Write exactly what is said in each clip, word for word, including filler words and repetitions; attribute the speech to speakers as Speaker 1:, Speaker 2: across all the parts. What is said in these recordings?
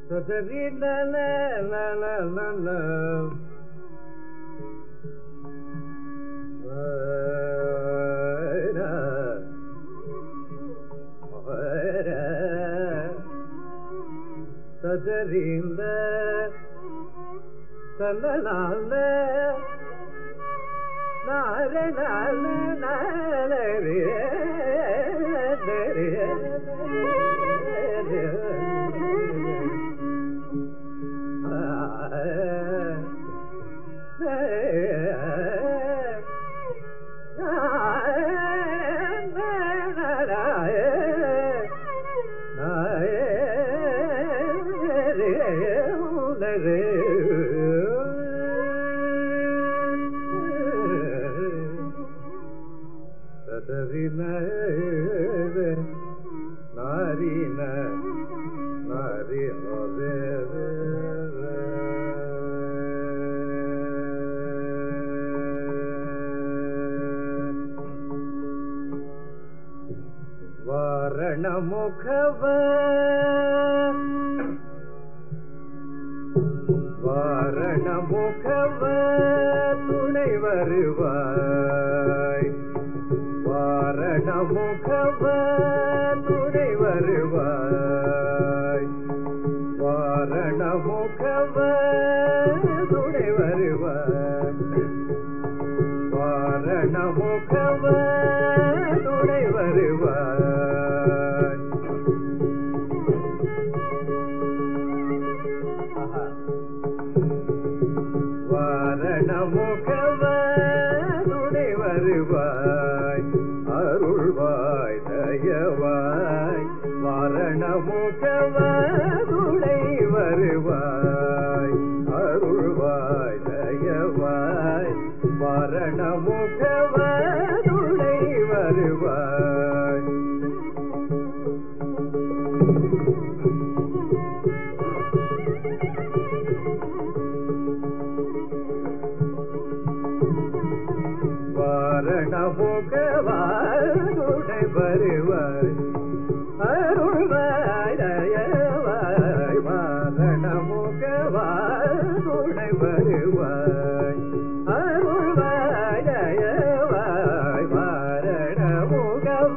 Speaker 1: சதரி நன நன நன சதறிந்த தன்னலால நாரண நாளரே நாரின நாரி வாரண முகவ வாரண முகவ துணை வருவாய் வாரண முகவ துணை வருவாய் வாரண முகவ துணை வருவாய் வாரண முகவ துணை வருவாய் வாரண முகவ துணை வருவாய் அருள்வாய் தயவாய் வாரண முகவ துணை வருவாய் அருள்வாய் தயவாய் வாரண முகவ துணை வருவாய் வாரண முகவ துணை வருவாய் அருள்வாய் தயவாய் வாரண முகவ துணை வருவாய் அருள்வாய் தயவாய் வாரண முகவ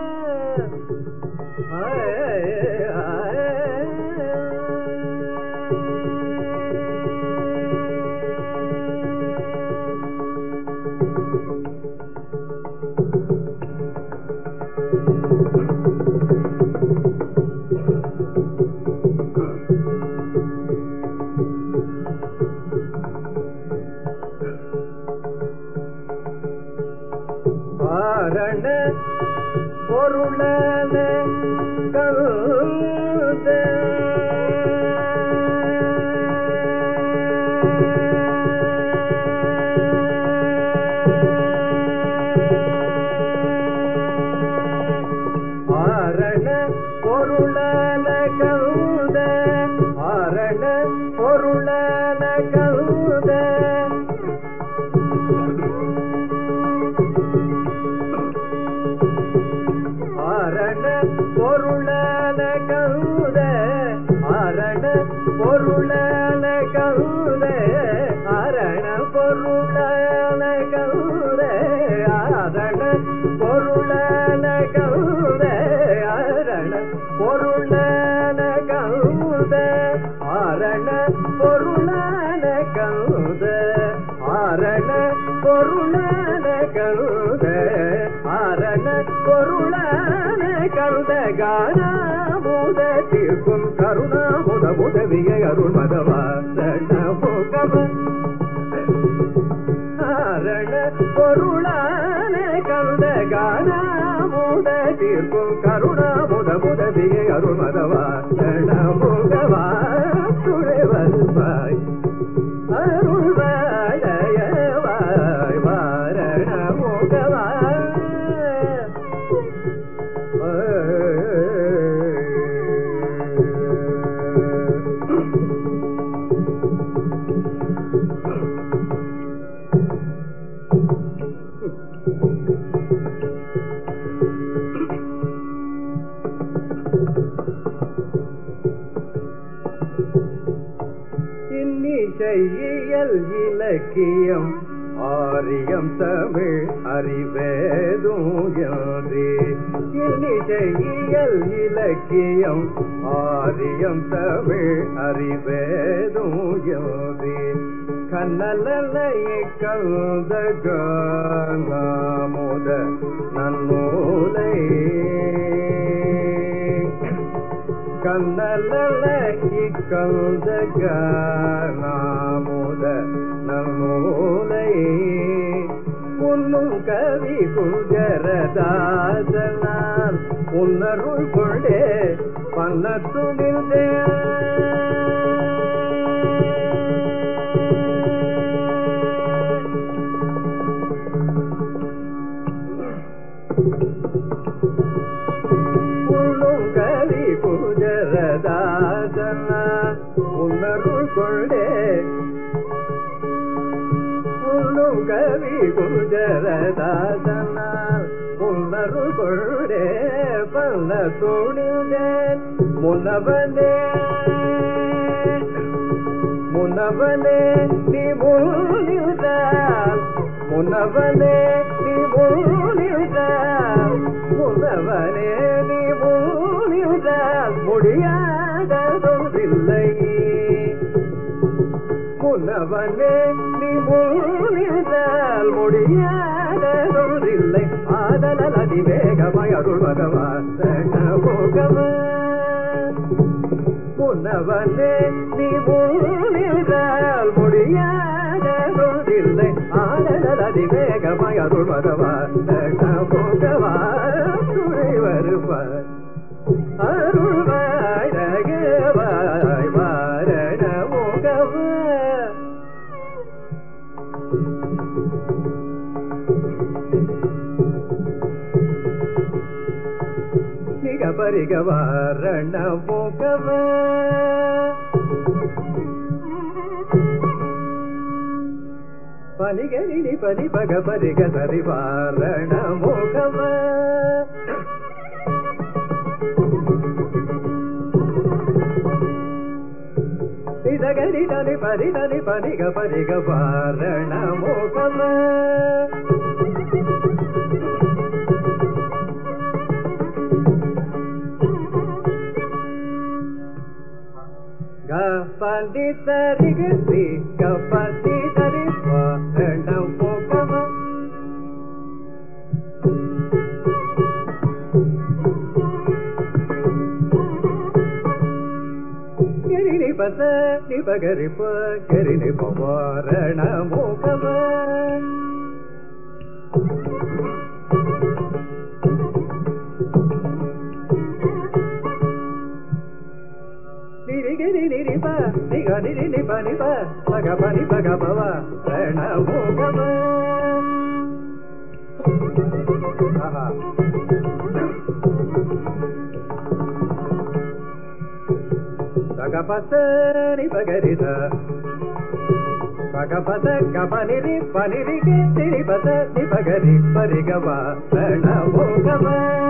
Speaker 1: வாரண பொருளன கருத ஆரண பொருளன கருத ஆரண பொருளன கருத ஆரண பொருளன கருத ஆரண பொருளன கருத ஆரண பொருளன கருத ஆரண பொருளன கருத ஆரண பொருளன கருத ஆரண பொருளன கருத ஆரண பொருளன கருத ஆரண பொருளன கருத கானாமுத தீர்க்கும் கருணாமுத உதவிய அருள் மதவாரண முகவ ஆரண பொருளன கருத கானாமுத தீர்க்கும் கருணாமுத உதவிய அருள் மதவாரண முகவா துணை வருவாய் அருள்வாய் தயவாய் வாரண முகவா இன்னிசையியல் இலக்கியம் ஆரியம் தமிழ் அறிவேதும் என்றே இன்னிசையியல் இலக்கியம் ஆரியம் தமிழ் அறிவேதும் என்றே கண்ணலையை கந்த காமுத நன்னூலை கண்ணலையை கந்த காமுத நன்னூலை உன்னும் கவி குஜரதாசனார் உன்னருள் கொண்டே பண்ணத்துணிந்தே உள்ளும் கவி குஜரதாசனார் உன்னருள் கொண்டே உள்ளும் கவி குஜரதாசனார் உன்னருள் கொண்டே பண்ண துணிந்தேன் முன்னவனே முன்னவனே நீ முன்னின்றால் முன்னவனே நீ முன்னின்றால் முன்னவனே நீ முன்னின்றால் முடியாததொன்றில்லை முன்னவனே நீ முன்னின்றால் முடியாததொன்றில்லை ஆதலால் அதிவேகமாய் அருள் பகவான் முன்னவனே நீ முன்னின்றால் முடியாததொன்றில்லை ஆதலால் அதிவேகமாய் அருள் பகவான் துணை வருவார் அருள்வாய் ரகவாய் வாரண முகவ நிக பரிக வாரண முகவ பனிகரிணி பனி பக பரிக சரி வாரண முகவ நிதகரி தனி பரி தனி பனிக பரிக வாரண முகவ கபதி தரிக ஸ்ரீ கபதி தரி வாரண முகவ கரிணி பத நிபகரி ப கரிணி பவாரண முகவ நிரிகிரி நிரிப நிக நிரி நிப நிப பக பனி பக பவ ரண முகவ பகபசரி பகரித பகபத கபனிரி பனிரிகி திரிபத நிபகரி பரிகவா ரண முகவ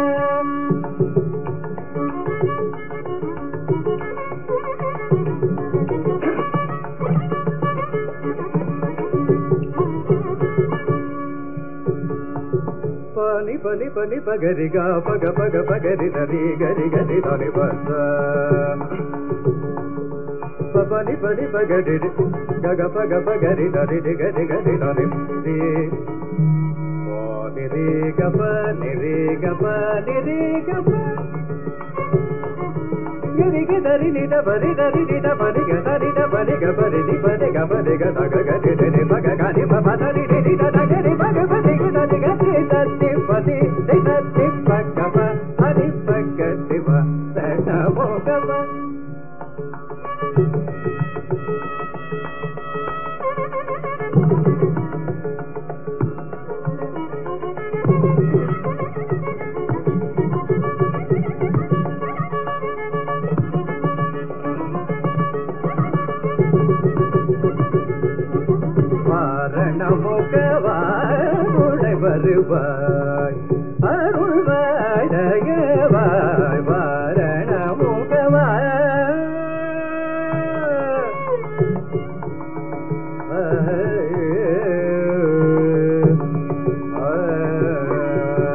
Speaker 1: பனி பனி பனி பகரி க பக பக பகரி தரி கரி கரி தரி பச பனி பனி பகரி கக பக பகரி தரி கரி கரி தரி தி நிரி கப நிரி கப நிரி கப நிரிக தரி நித பரி தரி நித பரி க தரி த பரி க பரி தி பரி க பரி க தக கரி நிரி பக கரி ப தரி நிரி த கரி பக பரி க தரி க தி தத்தி பதி தி தத்தி பக ப ஹரி பக திவ சட மோகவ வாரண முகவா வருவாய்